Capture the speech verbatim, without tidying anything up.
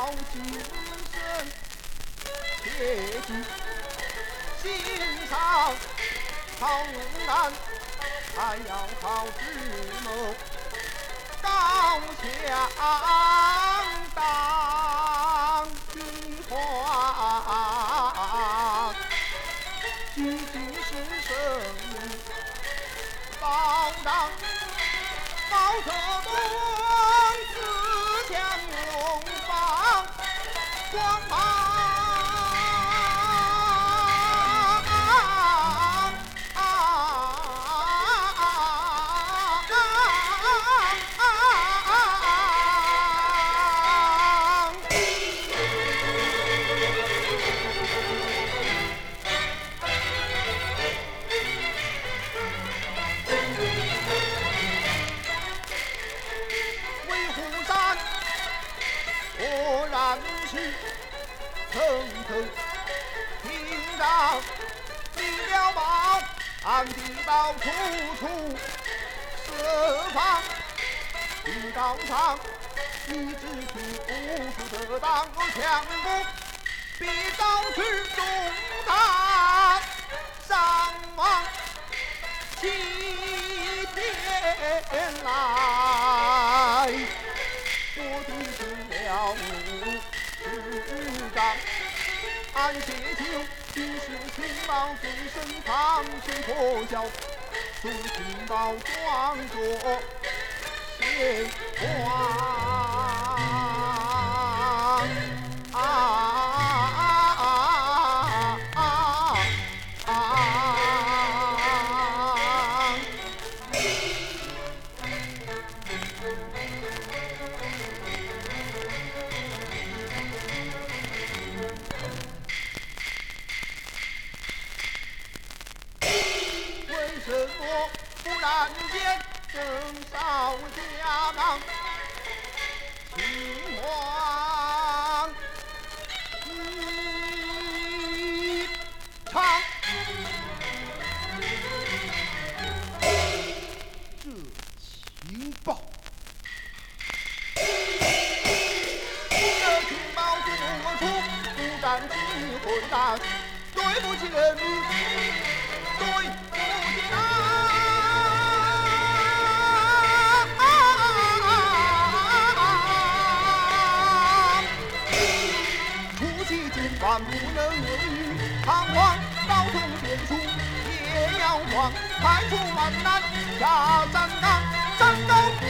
要谨慎，切记心上好勇敢，还要好智谋，高强当君皇，举尽是生保障。毛泽东自强永放光芒。果然是层层屏障，立了堡，暗地道处处设防。地道上一直去无数的党和强国，必遭去重大伤亡。七天来，我的是了市长，安谢求军事情报随身放心破晓，送情报装作鲜花。为什么忽然间征召家长情况异常？这情报，这情报做出不敢机会大，对不起人民，对不起他。万不能于彷徨，高中变数也要慌，排除万难下战场，战斗。